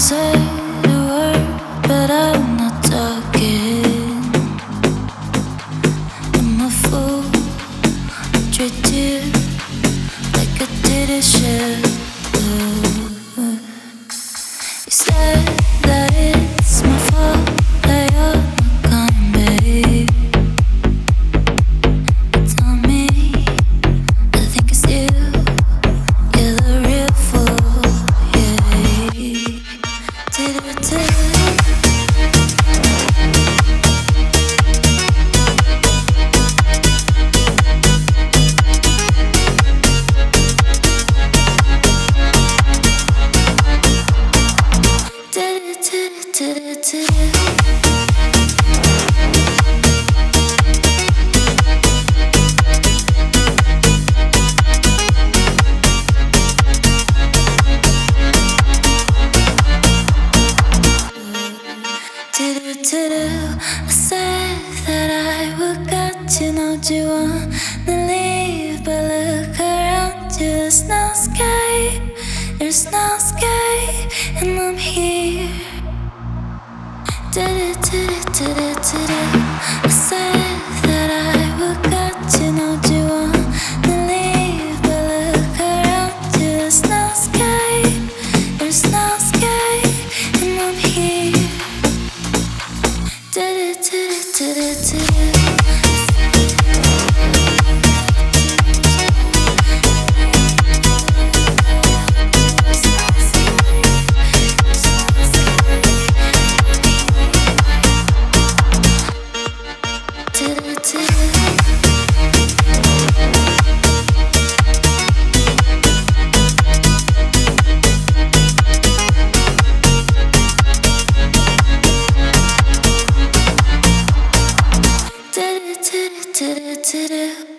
say the word, but I'm not talking. I'm a fool, treat you like I didn't share. You said that it's my fault that you're not coming, babe. But tell me, I think it's you. You're the real fool, yeah. I said that I would got you, know you wanna leave, but look around you, there's no sky, there's no sky, and I'm here. I said that I would got you, know you wanna leave, but look around you, there's no sky, there's no sky, and I'm here. To do